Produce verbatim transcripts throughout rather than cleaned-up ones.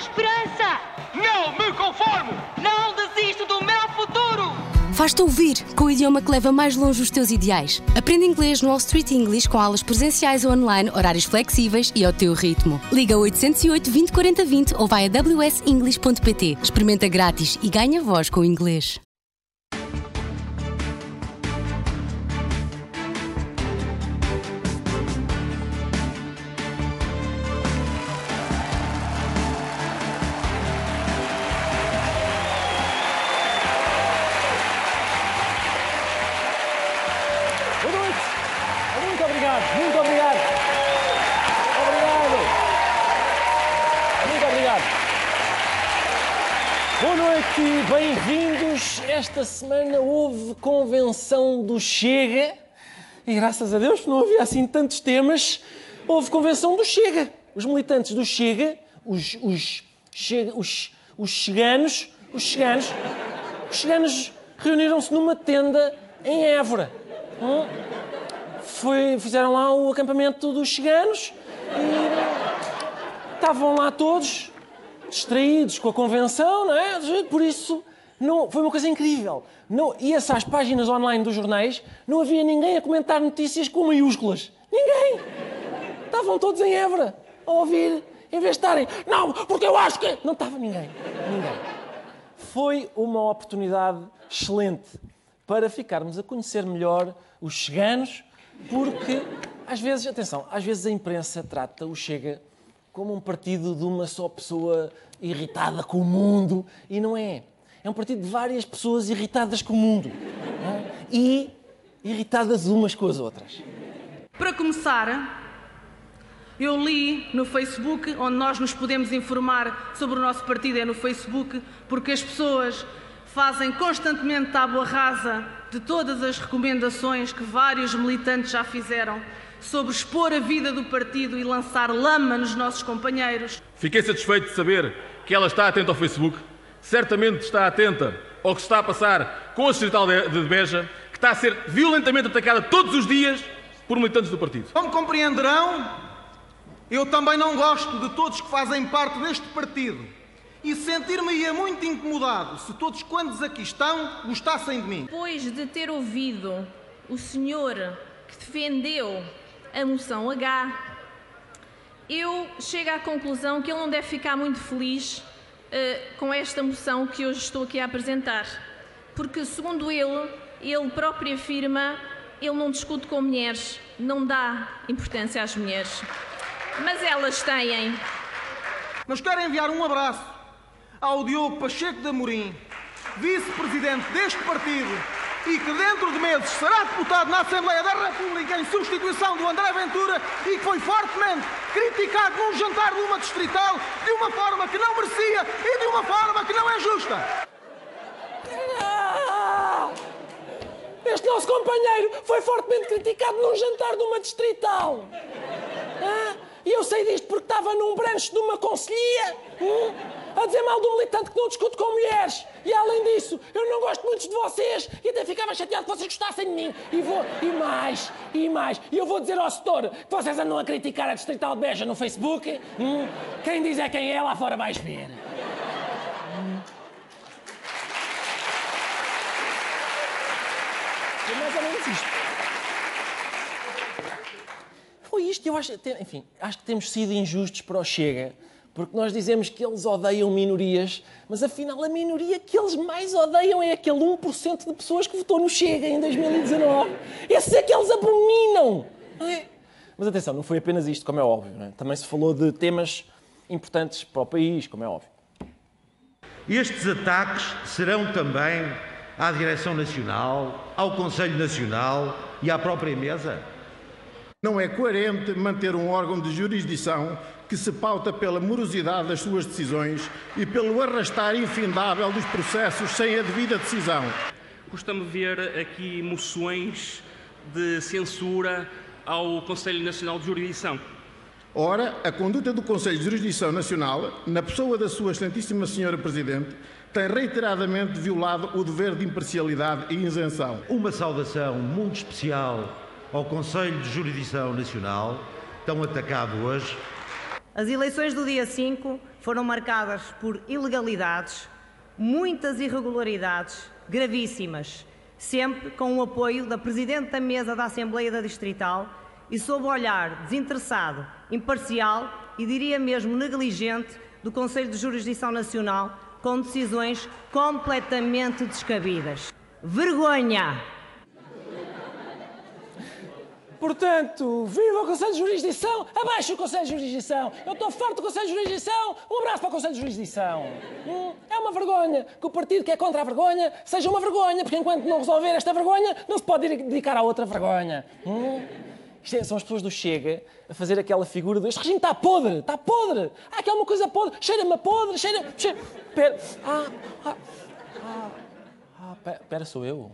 esperança! Não me conformo! Não desisto do meu futuro! Faz-te ouvir com o idioma que leva mais longe os teus ideais. Aprende inglês no All Street English com aulas presenciais ou online, horários flexíveis e ao teu ritmo. Liga oitocentos e oito, vinte, quarenta, vinte ou vai a w s english ponto p t. Experimenta grátis e ganha voz com o inglês. Muito obrigado, muito obrigado. Obrigado. Muito obrigado. Boa noite e bem-vindos. Esta semana houve convenção do Chega e graças a Deus não havia assim tantos temas. Houve convenção do Chega. Os militantes do Chega, os, os, chega, os, os cheganos, os cheganos, os cheganos reuniram-se numa tenda em Évora. Hum? Foi, fizeram lá o acampamento dos cheganos e estavam lá todos distraídos com a convenção, não é? Por isso, não, foi uma coisa incrível. Não, ia-se às páginas online dos jornais, não havia ninguém a comentar notícias com maiúsculas. Ninguém! Estavam todos em Évora a ouvir, em vez de estarem, não, porque eu acho que... Não estava ninguém. Ninguém. Foi uma oportunidade excelente para ficarmos a conhecer melhor os cheganos, porque, às vezes, atenção, às vezes a imprensa trata o Chega como um partido de uma só pessoa irritada com o mundo, e não é. É um partido de várias pessoas irritadas com o mundo. Não é? E irritadas umas com as outras. Para começar, eu li no Facebook, onde nós nos podemos informar sobre o nosso partido é no Facebook, porque as pessoas fazem constantemente tábua rasa de todas as recomendações que vários militantes já fizeram sobre expor a vida do partido e lançar lama nos nossos companheiros. Fiquei satisfeito de saber que ela está atenta ao Facebook, certamente está atenta ao que se está a passar com a Distrital de Beja, que está a ser violentamente atacada todos os dias por militantes do partido. Como compreenderão, eu também não gosto de todos que fazem parte deste partido. E sentir-me-ia muito incomodado se todos quantos aqui estão gostassem de mim. Depois de ter ouvido o senhor que defendeu a moção H, eu chego à conclusão que ele não deve ficar muito feliz uh, com esta moção que hoje estou aqui a apresentar. Porque, segundo ele, ele próprio afirma, ele não discute com mulheres, não dá importância às mulheres. Mas elas têm. Mas quero enviar um abraço ao Diogo Pacheco de Amorim, vice-presidente deste partido e que dentro de meses será deputado na Assembleia da República em substituição do André Ventura e que foi fortemente criticado num jantar de uma distrital de uma forma que não merecia e de uma forma que não é justa. Ah, este nosso companheiro foi fortemente criticado num jantar de uma distrital. Ah, e eu sei disto porque estava num branche de uma conselhia. Hum? A dizer mal do militante que não discute com mulheres. E além disso, eu não gosto muito de vocês e até ficava chateado que vocês gostassem de mim. E vou, e mais, e mais. E eu vou dizer ao setor que vocês andam a criticar a Distrital de Beja no Facebook. Hum? Quem diz é quem é, lá fora vais ver. Hum. É mais ou menos isto. Foi isto. Eu acho, enfim, acho que temos sido injustos para o Chega. Porque nós dizemos que eles odeiam minorias, mas afinal a minoria que eles mais odeiam é aquele um por cento de pessoas que votou no Chega em dois mil e dezanove. Esses é que eles abominam. Não é? Mas atenção, não foi apenas isto, como é óbvio. Não é? Também se falou de temas importantes para o país, como é óbvio. Estes ataques serão também à Direção Nacional, ao Conselho Nacional e à própria mesa? Não é coerente manter um órgão de jurisdição que se pauta pela morosidade das suas decisões e pelo arrastar infindável dos processos sem a devida decisão. Custa-me ver aqui moções de censura ao Conselho Nacional de Jurisdição. Ora, a conduta do Conselho de Jurisdição Nacional, na pessoa da sua Excelentíssima Senhora Presidente, tem reiteradamente violado o dever de imparcialidade e isenção. Uma saudação muito especial ao Conselho de Jurisdição Nacional, tão atacado hoje. As eleições do dia cinco foram marcadas por ilegalidades, muitas irregularidades gravíssimas, sempre com o apoio da Presidente da Mesa da Assembleia da Distrital e sob o olhar desinteressado, imparcial e diria mesmo negligente do Conselho de Jurisdição Nacional, com decisões completamente descabidas. Vergonha! Portanto, viva o Conselho de Jurisdição! Abaixo o Conselho de Jurisdição! Eu estou farto do Conselho de Jurisdição! Um abraço para o Conselho de Jurisdição! Hum, é uma vergonha que o partido que é contra a vergonha seja uma vergonha, porque enquanto não resolver esta vergonha, não se pode dedicar a outra vergonha. Hum? Isto é, são as pessoas do Chega a fazer aquela figura de este regime está podre, está podre! Há aqui alguma coisa podre, cheira-me a podre, cheira... cheira... Pera... Ah, ah, ah, ah, pera, pera, sou eu?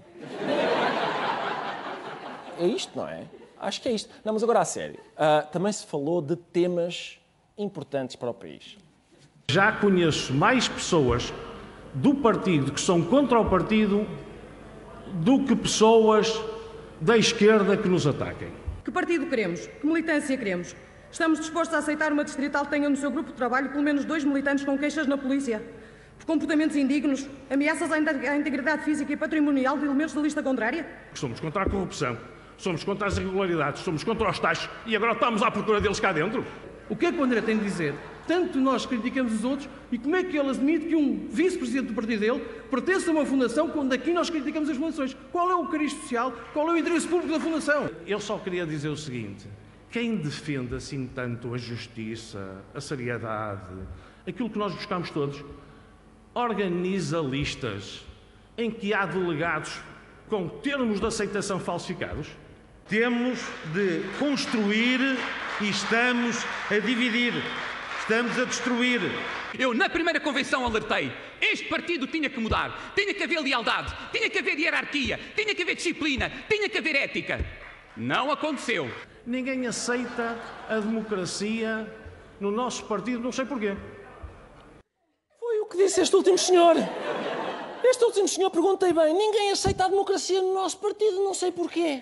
É isto, não é? Acho que é isto. Não, mas agora a sério. Uh, também se falou de temas importantes para o país. Já conheço mais pessoas do partido que são contra o partido do que pessoas da esquerda que nos ataquem. Que partido queremos? Que militância queremos? Estamos dispostos a aceitar uma distrital que tenha no seu grupo de trabalho pelo menos dois militantes com queixas na polícia, por comportamentos indignos, ameaças à integridade física e patrimonial de elementos da lista contrária? Somos contra a corrupção. Somos contra as irregularidades, somos contra os taxos e agora estamos à procura deles cá dentro. O que é que o André tem de dizer? Tanto nós criticamos os outros e como é que ele admite que um vice-presidente do partido dele pertence a uma fundação quando aqui nós criticamos as fundações? Qual é o cariz social? Qual é o interesse público da fundação? Eu só queria dizer o seguinte, quem defende assim tanto a justiça, a seriedade, aquilo que nós buscamos todos, organiza listas em que há delegados com termos de aceitação falsificados? Temos de construir e estamos a dividir. Estamos a destruir. Eu, na primeira convenção, alertei. Este partido tinha que mudar. Tinha que haver lealdade. Tinha que haver hierarquia. Tinha que haver disciplina. Tinha que haver ética. Não aconteceu. Ninguém aceita a democracia no nosso partido, não sei porquê. Foi o que disse este último senhor. Este último senhor, perguntei bem, ninguém aceita a democracia no nosso partido, não sei porquê.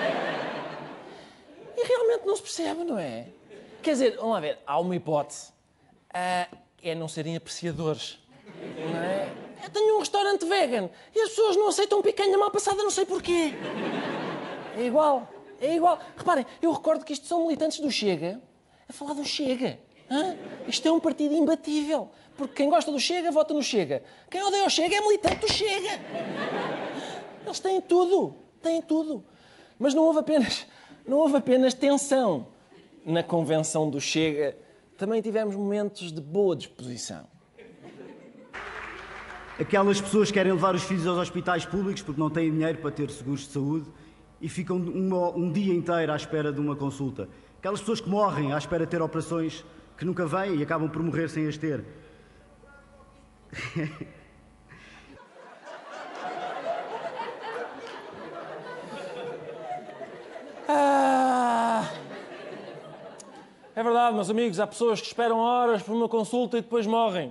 E realmente não se percebe, não é? Quer dizer, vamos lá ver, há uma hipótese. Uh, é não serem apreciadores. Não é? Eu tenho um restaurante vegan e as pessoas não aceitam picanha mal passada, não sei porquê. É igual, é igual. Reparem, eu recordo que isto são militantes do Chega a falar do Chega. Hã? Isto é um partido imbatível. Porque quem gosta do Chega, vota no Chega. Quem odeia o Chega é militante do Chega. Eles têm tudo. Têm tudo. Mas não houve apenas, não houve apenas tensão. Na convenção do Chega, também tivemos momentos de boa disposição. Aquelas pessoas que querem levar os filhos aos hospitais públicos porque não têm dinheiro para ter seguros de saúde e ficam uma, um dia inteiro à espera de uma consulta. Aquelas pessoas que morrem à espera de ter operações que nunca vêm e acabam por morrer sem as ter. ah, é verdade, meus amigos, há pessoas que esperam horas por uma consulta e depois morrem.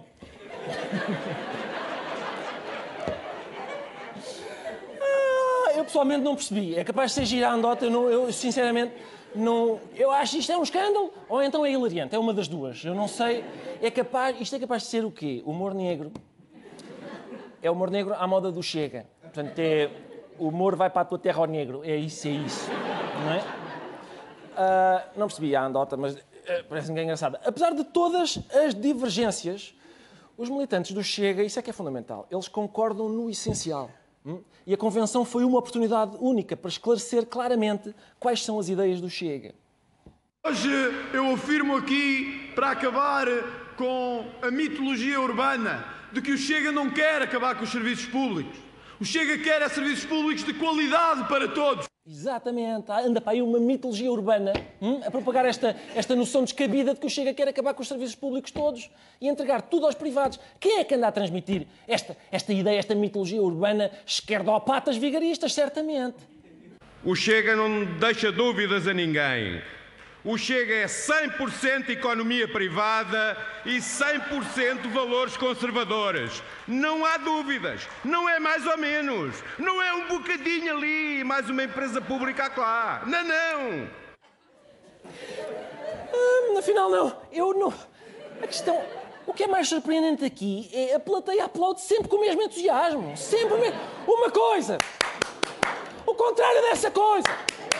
ah, eu pessoalmente não percebi. É capaz de ser gira a andota, eu, não, eu sinceramente não. Eu acho que isto é um escândalo ou então é hilariante. É uma das duas. Eu não sei. É capaz, isto é capaz de ser o quê? Humor negro. É humor negro à moda do Chega. Portanto, é o humor vai para a tua terra ao negro. É isso, é isso. Não é? Uh, não percebi a andota, mas uh, parece-me que é engraçada. Apesar de todas as divergências, os militantes do Chega, isso é que é fundamental, eles concordam no essencial. Hum? E a convenção foi uma oportunidade única para esclarecer claramente quais são as ideias do Chega. Hoje eu afirmo aqui, para acabar com a mitologia urbana de que o Chega não quer acabar com os serviços públicos. O Chega quer é serviços públicos de qualidade para todos. Exatamente. Anda para aí uma mitologia urbana hum, a propagar esta, esta noção descabida de que o Chega quer acabar com os serviços públicos todos e entregar tudo aos privados. Quem é que anda a transmitir esta, esta ideia, esta mitologia urbana esquerdopatas vigaristas, certamente? O Chega não deixa dúvidas a ninguém. O Chega é cem por cento economia privada e cem por cento valores conservadores. Não há dúvidas. Não é mais ou menos. Não é um bocadinho ali, mais uma empresa pública lá. Não, não. Ah, afinal, não. Eu não... A questão... O que é mais surpreendente aqui é a plateia aplaude sempre com o mesmo entusiasmo. Sempre o mesmo... Uma coisa! O contrário dessa coisa!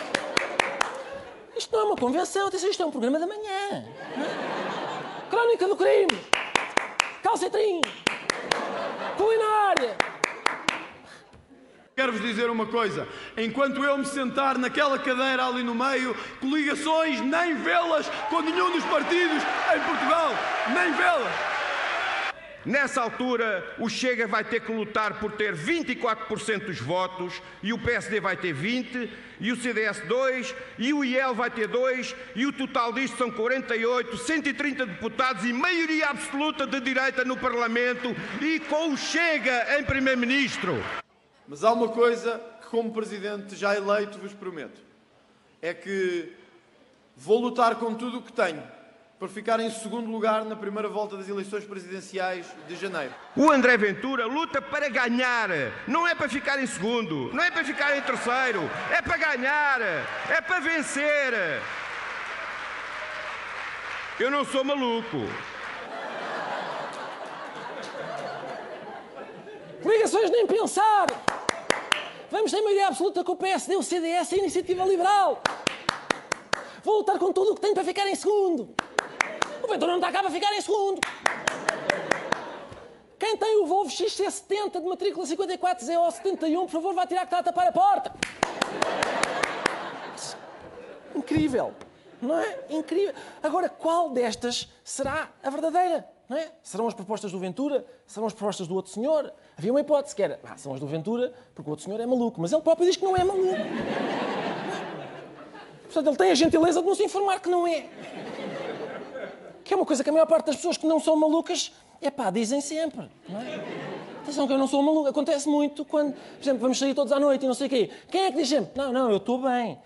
Isto não é uma convenção, isto é um programa da manhã. Crónica do crime. Calcetrim. Culinária. Quero-vos dizer uma coisa. Enquanto eu me sentar naquela cadeira ali no meio, coligações nem vê-las com nenhum dos partidos em Portugal. Nem vê-las. Nessa altura, o Chega vai ter que lutar por ter vinte e quatro por cento dos votos, e o P S D vai ter vinte por cento, e o C D S dois por cento, e o I L vai ter dois por cento, e o total disto são quarenta e oito, cento e trinta deputados e maioria absoluta de direita no Parlamento, e com o Chega em Primeiro-Ministro. Mas há uma coisa que, como Presidente já eleito, vos prometo. É que vou lutar com tudo o que tenho para ficar em segundo lugar na primeira volta das eleições presidenciais de janeiro. O André Ventura luta para ganhar, não é para ficar em segundo, não é para ficar em terceiro, é para ganhar, é para vencer. Eu não sou maluco. Coligações nem pensar! Vamos ter maioria absoluta com o P S D, o C D S e a Iniciativa Liberal. Vou lutar com tudo o que tenho para ficar em segundo. O Ventura não está cá para ficar em segundo. Quem tem o Volvo X C setenta de matrícula cinquenta e quatro Z O setenta e um, por favor, vá tirar que está a tapar a porta. Incrível, não é? Incrível. Agora, qual destas será a verdadeira? Não é? Serão as propostas do Ventura? Serão as propostas do outro senhor? Havia uma hipótese que era, ah, são as do Ventura, porque o outro senhor é maluco. Mas ele próprio diz que não é maluco. Portanto, ele tem a gentileza de nos informar que não é. Que é uma coisa que a maior parte das pessoas que não são malucas, é pá, dizem sempre. Não é? Atenção que eu não sou maluco. Acontece muito quando, por exemplo, vamos sair todos à noite e não sei o quê. Quem é que diz sempre? Não, não, eu estou bem.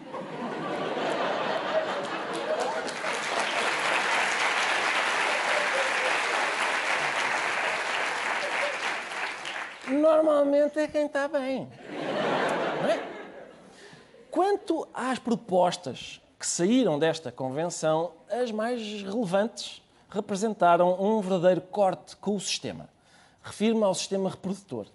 Normalmente é quem está bem. Não é? Quanto às propostas que saíram desta convenção, as mais relevantes representaram um verdadeiro corte com o sistema. Refiro-me ao sistema reprodutor.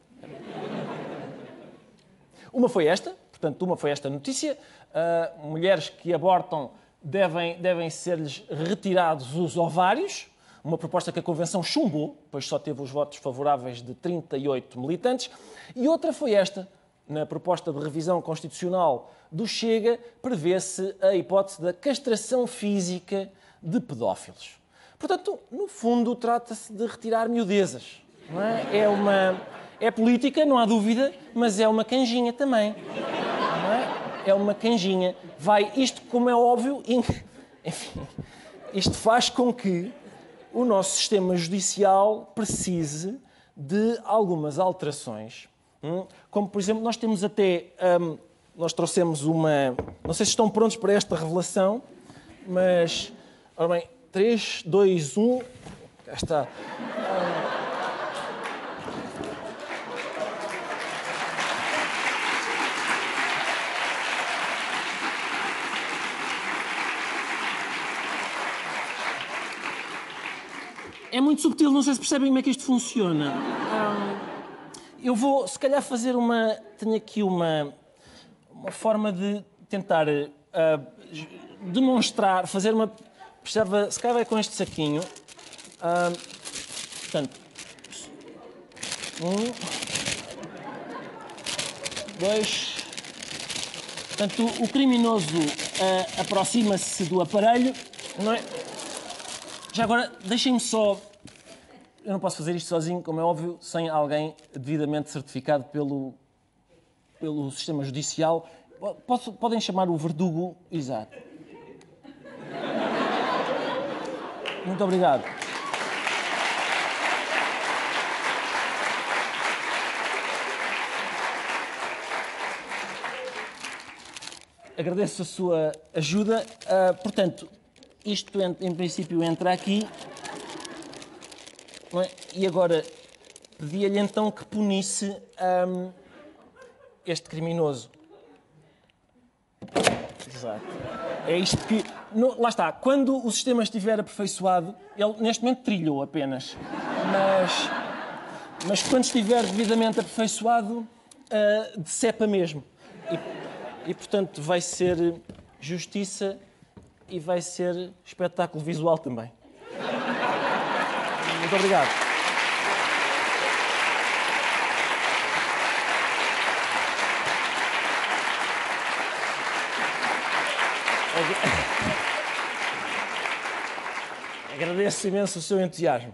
Uma foi esta, portanto, uma foi esta notícia. Uh, mulheres que abortam devem, devem ser-lhes retirados os ovários. Uma proposta que a Convenção chumbou, pois só teve os votos favoráveis de trinta e oito militantes. E outra foi esta. Na proposta de revisão constitucional do Chega, prevê-se a hipótese da castração física de pedófilos. Portanto, no fundo, trata-se de retirar miudezas. Não é? É uma... É política, não há dúvida, mas é uma canjinha também. Não é? É uma canjinha. Vai, isto, como é óbvio, enfim, isto faz com que o nosso sistema judicial precise de algumas alterações. Como, por exemplo, nós temos até... Um, nós trouxemos uma... Não sei se estão prontos para esta revelação, mas... Ora bem, três, dois, um... Cá está. Um, É muito subtil, não sei se percebem como é que isto funciona. Um, eu vou, se calhar, fazer uma... Tenho aqui uma, uma forma de tentar uh, demonstrar, fazer uma... Percebe, se calhar vai com este saquinho. Uh, portanto, um, dois... Portanto, o criminoso uh, aproxima-se do aparelho, não é? Já agora, deixem-me só... Eu não posso fazer isto sozinho, como é óbvio, sem alguém devidamente certificado pelo, pelo sistema judicial. Posso, podem chamar o verdugo exato. Muito obrigado. Agradeço a sua ajuda. Uh, portanto, isto, em, em princípio, entra aqui. Não é? E agora, pedia-lhe então que punisse um, este criminoso. Exato. É isto que... No, lá está, quando o sistema estiver aperfeiçoado, ele neste momento trilhou apenas, mas, mas quando estiver devidamente aperfeiçoado, uh, decepa mesmo. E, e, portanto, vai ser justiça e vai ser espetáculo visual também. Muito obrigado. Agradeço imenso o seu entusiasmo.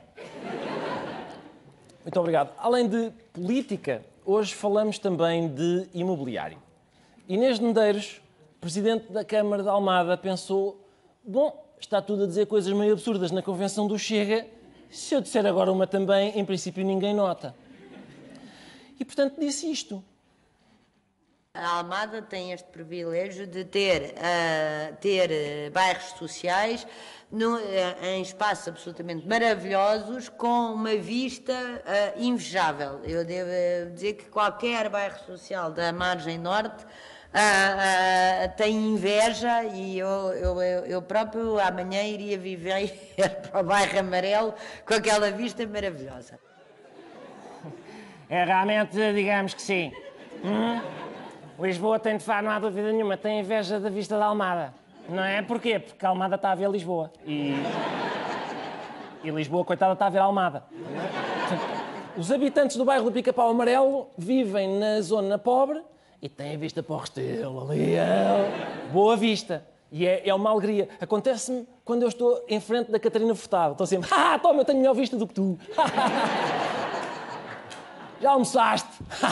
Muito obrigado. Além de política, hoje falamos também de imobiliário. Inês de Medeiros, presidente da Câmara de Almada, pensou: bom, está tudo a dizer coisas meio absurdas na convenção do Chega, se eu disser agora uma também, em princípio ninguém nota. E, portanto, disse isto. A Almada tem este privilégio de ter, uh, ter uh, bairros sociais no, uh, em espaços absolutamente maravilhosos, com uma vista uh, invejável. Eu devo dizer que qualquer bairro social da margem norte uh, uh, tem inveja, e eu, eu, eu próprio amanhã iria viver para o bairro Amarelo com aquela vista maravilhosa. É, realmente, digamos que sim. Hum? Lisboa tem, de facto, não há dúvida nenhuma, tem inveja da vista da Almada. Não é? Porquê? Porque a Almada está a ver Lisboa. E, e Lisboa, coitada, está a ver a Almada. Os habitantes do bairro do Pica-Pau Amarelo vivem na zona pobre e têm vista para o Restelo. Ali é boa vista. E é, é uma alegria. Acontece-me quando eu estou em frente da Catarina Furtado. Estou sempre: ah, toma, eu tenho melhor vista do que tu. Já almoçaste?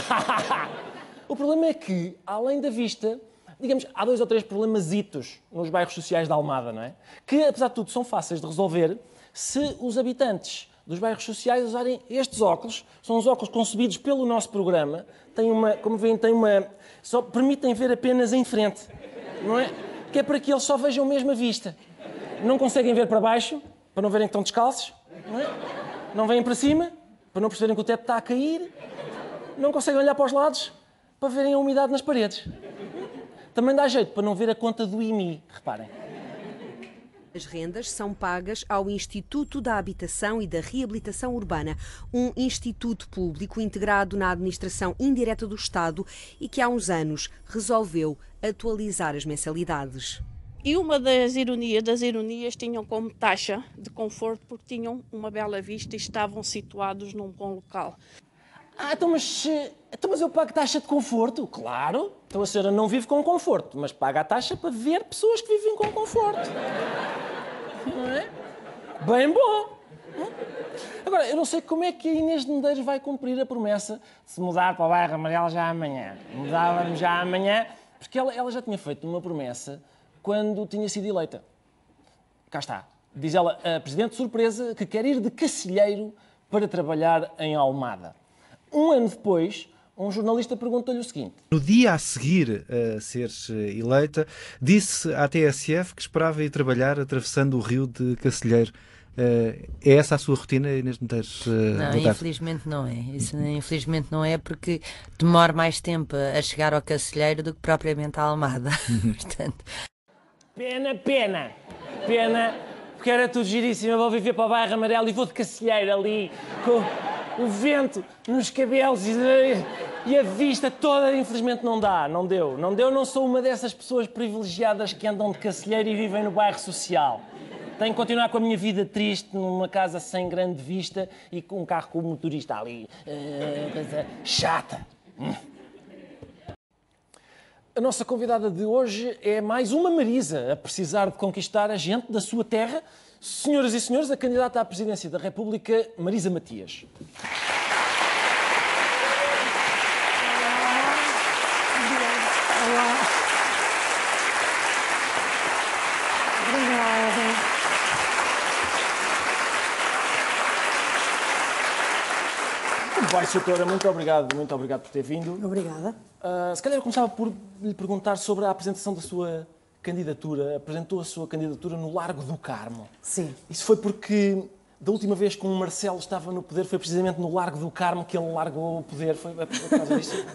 O problema é que, além da vista, digamos, há dois ou três problemazitos nos bairros sociais da Almada, não é? Que, apesar de tudo, são fáceis de resolver se os habitantes dos bairros sociais usarem estes óculos. São os óculos concebidos pelo nosso programa. Têm uma, como veem, têm uma... só permitem ver apenas em frente, não é? Que é para que eles só vejam mesmo a vista. Não conseguem ver para baixo, para não verem que estão descalços, não é? Não veem para cima, para não perceberem que o teto está a cair. Não conseguem olhar para os lados, para verem a umidade nas paredes. Também dá jeito para não ver a conta do I M I, reparem. As rendas são pagas ao Instituto da Habitação e da Reabilitação Urbana, um instituto público integrado na administração indireta do Estado e que há uns anos resolveu atualizar as mensalidades. E uma das ironias das ironias tinham como taxa de conforto porque tinham uma bela vista e estavam situados num bom local. Ah, então mas, então mas eu pago taxa de conforto? Claro. Então a senhora não vive com conforto, mas paga a taxa para ver pessoas que vivem com conforto. Não é? Bem bom. Agora, eu não sei como é que a Inês de Medeiros vai cumprir a promessa de se mudar para o bairro Amarelo já amanhã. Mudávamos já amanhã, porque ela, ela já tinha feito uma promessa quando tinha sido eleita. Cá está. Diz ela, a presidente de surpresa, que quer ir de cacilheiro para trabalhar em Almada. Um ano depois, um jornalista perguntou-lhe o seguinte. No dia a seguir a ser eleita, disse à T S F que esperava ir trabalhar atravessando o rio de Cacilheiro. É essa a sua rotina, Inês de Medeiros? Não, infelizmente não é. Isso infelizmente não é, porque demora mais tempo a chegar ao Cacilheiro do que propriamente à Almada. Portanto... Pena, pena, pena, porque era tudo giríssimo. Eu vou viver para o bairro Amarelo e vou de Cacilheiro ali, com o vento nos cabelos e a vista toda. Infelizmente não dá, não deu, não deu. Não sou uma dessas pessoas privilegiadas que andam de Cacilheiro e vivem no bairro social. Tenho que continuar com a minha vida triste numa casa sem grande vista e com um carro com o motorista ali. Uh, coisa chata. Hum. A nossa convidada de hoje é mais uma Marisa a precisar de conquistar a gente da sua terra. Senhoras e senhores, a candidata à presidência da República, Marisa Matias. Olá. Obrigada. Muito bem, doutora, muito obrigado, muito obrigado por ter vindo. Obrigada. Uh, se calhar eu começava por lhe perguntar sobre a apresentação da sua candidatura. Apresentou a sua candidatura no Largo do Carmo. Sim. Isso foi porque da última vez que o Marcelo estava no poder foi precisamente no Largo do Carmo que ele largou o poder. Foi por causa disso?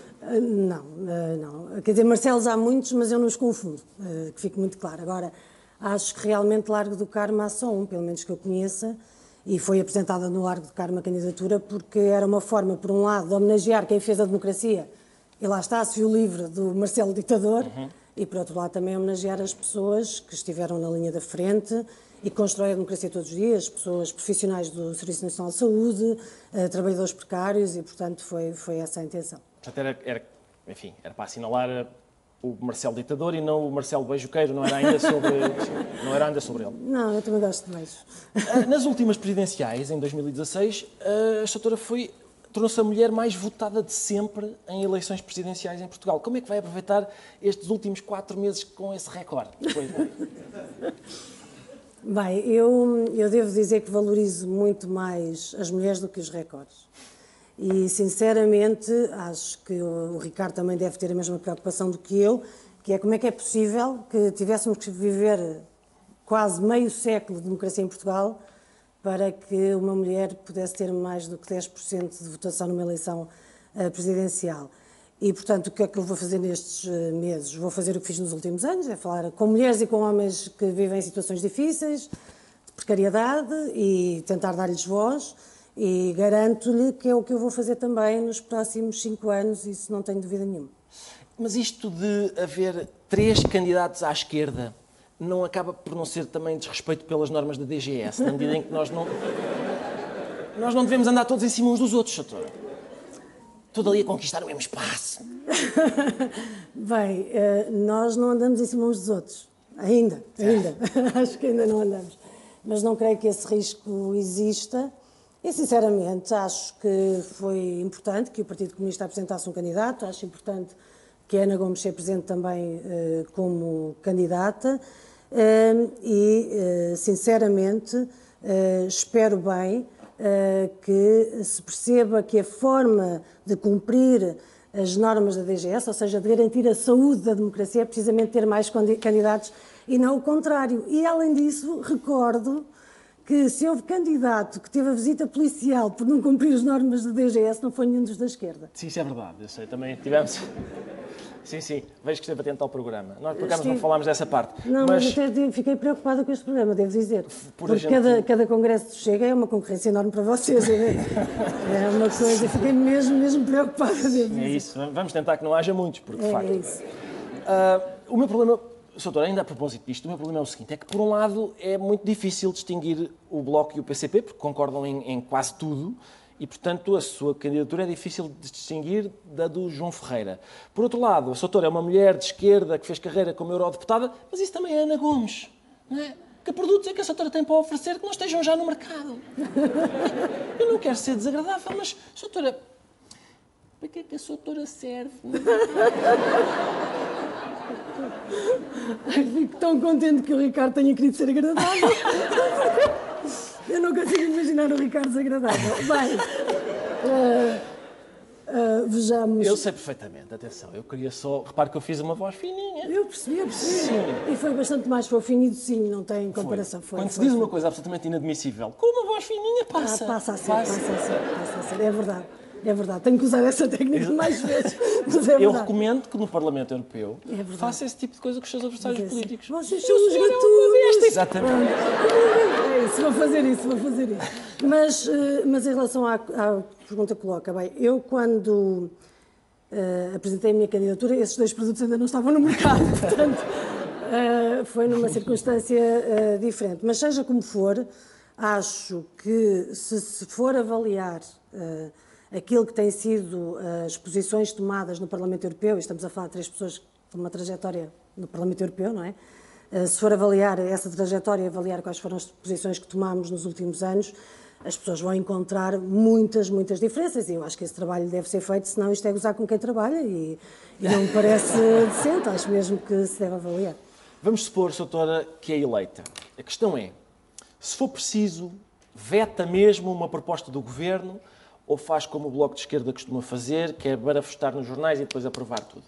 Não, não. Quer dizer, Marcelos há muitos, mas eu não os confundo, que fique muito claro. Agora, acho que realmente Largo do Carmo há só um, pelo menos que eu conheça, e foi apresentada no Largo do Carmo a candidatura porque era uma forma, por um lado, de homenagear quem fez a democracia, e lá está, se o livro do Marcelo Ditador, uhum. e por outro lado também homenagear as pessoas que estiveram na linha da frente e constroem a democracia todos os dias, pessoas profissionais do Serviço Nacional de Saúde, uh, trabalhadores precários, e portanto foi, foi essa a intenção. Portanto, era, era, enfim, era para assinalar o Marcelo Ditador e não o Marcelo Beijoqueiro, não era ainda sobre, não era ainda sobre ele. Não, eu também gosto de beijos. Nas últimas presidenciais, em dois mil e dezasseis, a doutora foi... tornou-se a mulher mais votada de sempre em eleições presidenciais em Portugal. Como é que vai aproveitar estes últimos quatro meses com esse recorde? Bem, eu, eu devo dizer que valorizo muito mais as mulheres do que os recordes. E, sinceramente, acho que o, o Ricardo também deve ter a mesma preocupação do que eu, que é como é que é possível que tivéssemos que viver quase meio século de democracia em Portugal para que uma mulher pudesse ter mais do que dez por cento de votação numa eleição uh, presidencial. E, portanto, o que é que eu vou fazer nestes uh, meses? Vou fazer o que fiz nos últimos anos, é falar com mulheres e com homens que vivem em situações difíceis, de precariedade, e tentar dar-lhes voz, e garanto-lhe que é o que eu vou fazer também nos próximos cinco anos, isso não tenho dúvida nenhuma. Mas isto de haver três candidatos à esquerda não acaba por não ser também desrespeito pelas normas da D G S, na medida em que nós não... Nós não devemos andar todos em cima uns dos outros, doutora. Tudo ali a conquistar o mesmo espaço. Bem, nós não andamos em cima uns dos outros. Ainda, ainda. Acho que ainda não andamos. Mas não creio que esse risco exista. E, sinceramente, acho que foi importante que o Partido Comunista apresentasse um candidato. Acho importante que a Ana Gomes seja presente também uh, como candidata. Uh, e, uh, sinceramente, uh, espero bem uh, que se perceba que a forma de cumprir as normas da D G S, ou seja, de garantir a saúde da democracia, é precisamente ter mais candidatos e não o contrário. E, além disso, recordo que se houve candidato que teve a visita policial por não cumprir as normas da D G S, não foi nenhum dos da esquerda. Sim, isso é verdade. Eu sei, também tivemos... Sim, sim. Vejo que esteve atento ao programa. Nós, por acaso, não falámos dessa parte. Não, mas, mas até fiquei preocupada com este programa, devo dizer. Por Porque gente... cada, cada congresso do Chega é uma concorrência enorme para vocês. É, é uma coisa, fiquei mesmo, mesmo preocupada. Devo dizer. É isso. Vamos tentar que não haja muitos, porque, de é, facto... É isso. Uh, o meu problema... Doutor, ainda a propósito disto, o meu problema é o seguinte, é que, por um lado, é muito difícil distinguir o Bloco e o P C P, porque concordam em, em quase tudo, e, portanto, a sua candidatura é difícil de distinguir da do João Ferreira. Por outro lado, a doutora é uma mulher de esquerda que fez carreira como eurodeputada, mas isso também é Ana Gomes, não é? Que produtos é que a doutora tem para oferecer que não estejam já no mercado? Eu não quero ser desagradável, mas, doutora, para que é que a doutora serve? Ai, fico tão contente que o Ricardo tenha querido ser agradável. Eu não consigo imaginar o Ricardo desagradável. Bem, uh, uh, vejamos... Eu sei perfeitamente, atenção. Eu queria só... Repare que eu fiz uma voz fininha. Eu percebi, eu percebi. Sim. E foi bastante mais fofinho e docinho, não tem comparação. Foi. Foi, Quando foi, se diz foi. uma coisa absolutamente inadmissível, com uma voz fininha passa. Ah, passa a ser, passa. passa a ser, passa a ser. É verdade. É verdade, tenho que usar essa técnica mais vezes. Mas é eu recomendo que no Parlamento Europeu é faça esse tipo de coisa com os seus adversários é políticos. Vocês são os gatunos. Exatamente. É isso, vou fazer isso, vou fazer isso. Mas, mas em relação à, à pergunta que coloca, bem, eu quando uh, apresentei a minha candidatura, esses dois produtos ainda não estavam no mercado, portanto, uh, foi numa circunstância uh, diferente. Mas seja como for, acho que se, se for avaliar... Uh, aquilo que tem sido as posições tomadas no Parlamento Europeu, e estamos a falar de três pessoas com uma trajetória no Parlamento Europeu, não é? Se for avaliar essa trajetória e avaliar quais foram as posições que tomámos nos últimos anos, as pessoas vão encontrar muitas, muitas diferenças, e eu acho que esse trabalho deve ser feito, senão isto é gozar com quem trabalha, e, e não me parece decente, acho mesmo que se deve avaliar. Vamos supor, doutora, que é eleita. A questão é, se for preciso, veta mesmo uma proposta do Governo, ou faz como o Bloco de Esquerda costuma fazer, que é barafustar nos jornais e depois aprovar tudo?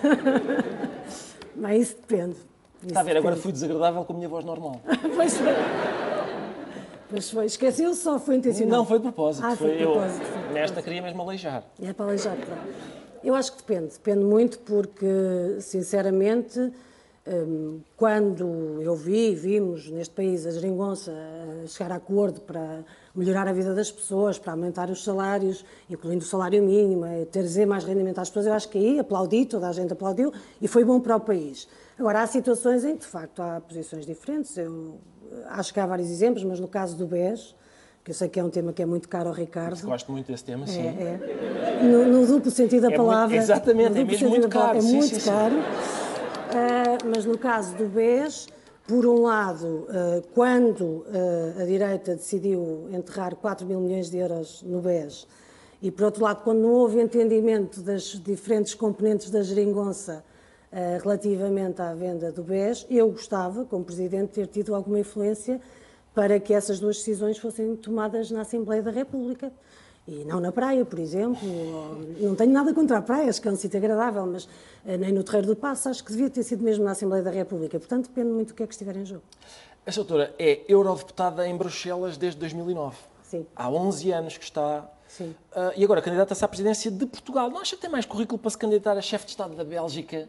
Mas isso depende. Isso Está a ver, agora depende. fui desagradável com a minha voz normal. Pois foi. Pois foi. Esqueceu só, foi intencional. Não, foi de propósito. Ah, foi de propósito. Eu, foi de propósito. Nesta queria mesmo aleijar. É para aleijar, claro. Eu acho que depende. Depende muito porque, sinceramente, Quando eu vi, vimos neste país a geringonça chegar a acordo para melhorar a vida das pessoas, para aumentar os salários, incluindo o salário mínimo, trazer mais rendimento às pessoas, eu acho que aí aplaudi, toda a gente aplaudiu e foi bom para o país. Agora, há situações em que, de facto, há posições diferentes. Eu acho que há vários exemplos, mas no caso do B E S, que eu sei que é um tema que é muito caro ao Ricardo. Gosto muito desse tema, sim. É, é. No, no duplo sentido da é palavra. Muito, exatamente, é mesmo muito caro. É sim, muito sim, caro. Sim. Uh, mas no caso do B E S, por um lado, uh, quando uh, a direita decidiu enterrar quatro mil milhões de euros no B E S, e por outro lado, quando não houve entendimento das diferentes componentes da geringonça uh, relativamente à venda do B E S, eu gostava, como Presidente, ter tido alguma influência para que essas duas decisões fossem tomadas na Assembleia da República. E não na praia, por exemplo. Não tenho nada contra a praia, acho que é um sítio agradável, mas nem no Terreiro do Paço, acho que devia ter sido mesmo na Assembleia da República. Portanto, depende muito do que é que estiver em jogo. A doutora é eurodeputada em Bruxelas desde dois mil e nove. Sim. Há onze anos que está. Sim. Uh, e agora candidata-se à presidência de Portugal. Não acha que tem mais currículo para se candidatar a chefe de Estado da Bélgica?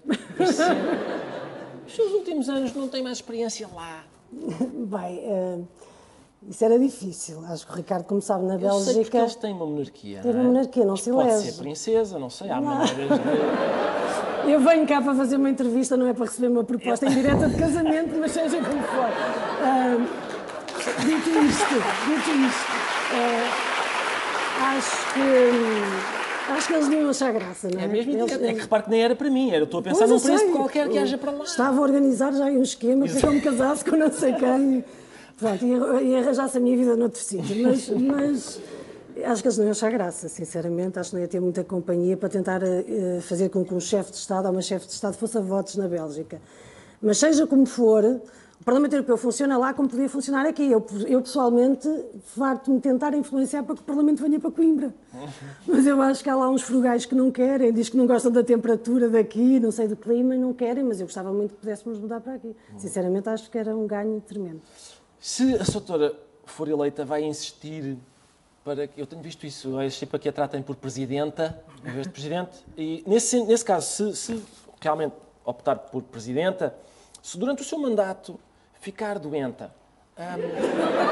Os seus últimos anos não tem mais experiência lá. Bem... Uh... Isso era difícil. Acho que o Ricardo, como sabe, na eu Bélgica... sei porque eles têm uma monarquia, Tem não é? uma monarquia, não se elege. Pode ser princesa, não sei, há não. maneiras de... Eu venho cá para fazer uma entrevista, não é para receber uma proposta indireta de casamento, mas seja como for. Uh, dito isto, dito isto, uh, acho que... Acho que eles não iam achar graça, não é? É mesmo, eles, é, eles... é que repare que nem era para mim, eu estou a pensar pois, num príncipe sei. qualquer que haja para lá. Estava a organizar já um esquema para que eu me casasse com não sei quem. Pronto, e arranjasse a minha vida noutro sítio, mas, mas acho que eles não iam achar graça, sinceramente, acho que não ia ter muita companhia para tentar uh, fazer com que um chefe de Estado ou uma chefe de Estado fosse a votos na Bélgica. Mas seja como for, o Parlamento Europeu funciona lá como podia funcionar aqui. Eu, eu pessoalmente, farto-me tentar influenciar para que o Parlamento venha para Coimbra. Mas eu acho que há lá uns frugais que não querem, diz que não gostam da temperatura daqui, não sei do clima, não querem, mas eu gostava muito que pudéssemos mudar para aqui. Sinceramente, acho que era um ganho tremendo. Se a doutora for eleita, vai insistir para que... Eu tenho visto isso, vai insistir para que a tratem por Presidenta, em vez de Presidente. E nesse, nesse caso, se, se realmente optar por Presidenta, se durante o seu mandato ficar doente, hum,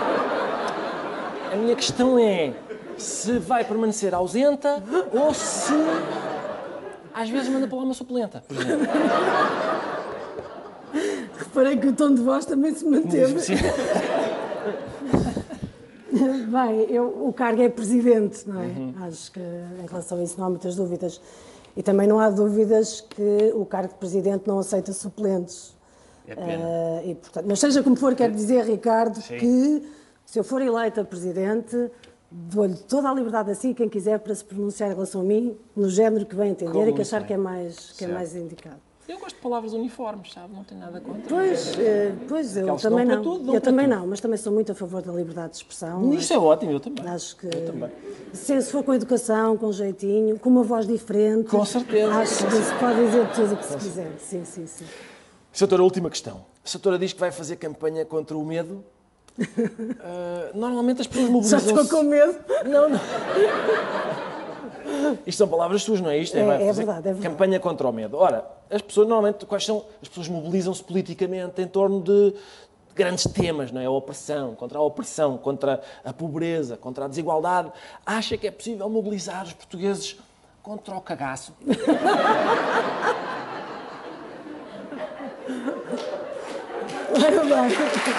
a minha questão é se vai permanecer ausenta ou se às vezes manda para lá uma suplenta, por exemplo. Reparei que o tom de voz também se manteve. Sim. Bem, eu, o cargo é presidente, não é? Uhum. Acho que em relação a isso não há muitas dúvidas. E também não há dúvidas que o cargo de presidente não aceita suplentes. É pena. Uh, e, portanto, mas seja como for, quero dizer, Ricardo, Sim. que se eu for eleita presidente, dou-lhe toda a liberdade assim, quem quiser, para se pronunciar em relação a mim, no género que bem entender Como e que achar bem. que é, mais, que é mais indicado. Eu gosto de palavras uniformes, sabe? Não tenho nada contra. Pois, pois eu Aquelas também dão não. para tudo, dão eu para também tudo. não, mas também sou muito a favor da liberdade de expressão. Isso é ótimo, eu também. Acho que Eu também. Se, se for com educação, com jeitinho, com uma voz diferente, Com certeza. acho que se pode dizer tudo o que se quiser. Sim, sim, sim. Doutora, última questão. A doutora diz que vai fazer campanha contra o medo. Uh, normalmente as pessoas mobilizam-se... Já estou com medo. Não, não. Isto são palavras suas, não é isto? É, vai é fazer verdade, é verdade. campanha contra o medo. Ora, as pessoas normalmente, quais são? As pessoas mobilizam-se politicamente em torno de grandes temas, não é? A opressão, contra a opressão, contra a pobreza, contra a desigualdade. Acha que é possível mobilizar os portugueses contra o cagaço? Ora bem.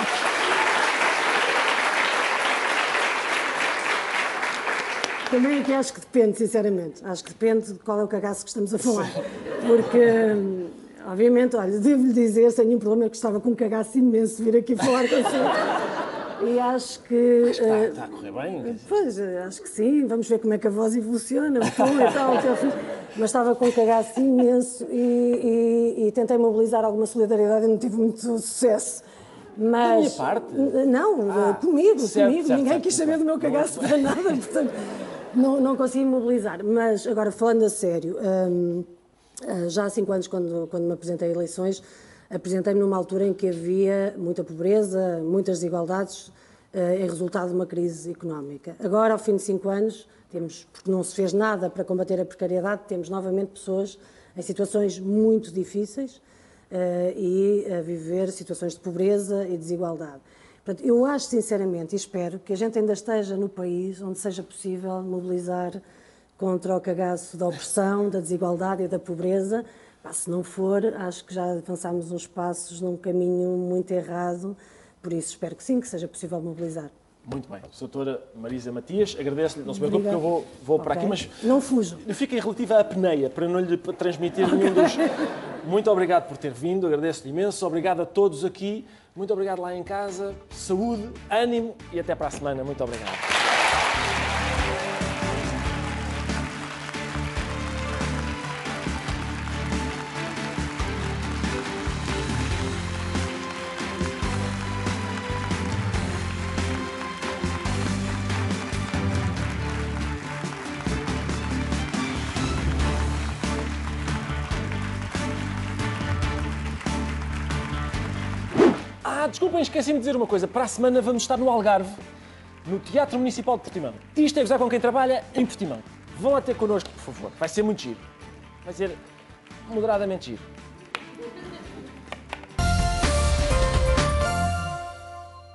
Também aqui acho que depende, sinceramente. Acho que depende de qual é o cagaço que estamos a falar. Porque, obviamente, olha, devo-lhe dizer, sem nenhum problema, que estava com um cagaço imenso de vir aqui falar consigo. E acho que... Está, uh, está a correr bem? Pois, acho que sim. Vamos ver como é que a voz evoluciona, o tom e tal, até ao fim. Mas estava com um cagaço imenso e, e, e tentei mobilizar alguma solidariedade e não tive muito sucesso. Mas, da minha parte? Não, ah, comigo, certo, comigo. Certo, Ninguém certo, quis saber certo. do meu cagaço para nada, portanto, não, não consegui mobilizar. Mas, agora, falando a sério, hum, já há cinco anos, quando, quando me apresentei a eleições, apresentei-me numa altura em que havia muita pobreza, muitas desigualdades, uh, em resultado de uma crise económica. Agora, ao fim de cinco anos, temos, porque não se fez nada para combater a precariedade, temos novamente pessoas em situações muito difíceis. e a viver situações de pobreza e desigualdade. Portanto, eu acho sinceramente e espero que a gente ainda esteja no país onde seja possível mobilizar contra o cagaço da opressão, da desigualdade e da pobreza. Se não for, acho que já avançámos uns passos num caminho muito errado, por isso espero que sim, que seja possível mobilizar. Muito bem. Doutora Marisa Matias, agradeço-lhe, não se preocupe que eu vou, vou okay. para aqui, mas... Não fujo. Fiquem relativa à apneia, para não lhe transmitir okay. nenhum dos... Muito obrigado por ter vindo, agradeço-lhe imenso, obrigado a todos aqui, muito obrigado lá em casa, saúde, ânimo e até para a semana. Muito obrigado. Ah, desculpem, esqueci-me de dizer uma coisa. Para a semana vamos estar no Algarve, no Teatro Municipal de Portimão. Isto é gozar com quem trabalha em Portimão. Vão lá ter connosco, por favor. Vai ser muito giro. Vai ser moderadamente giro.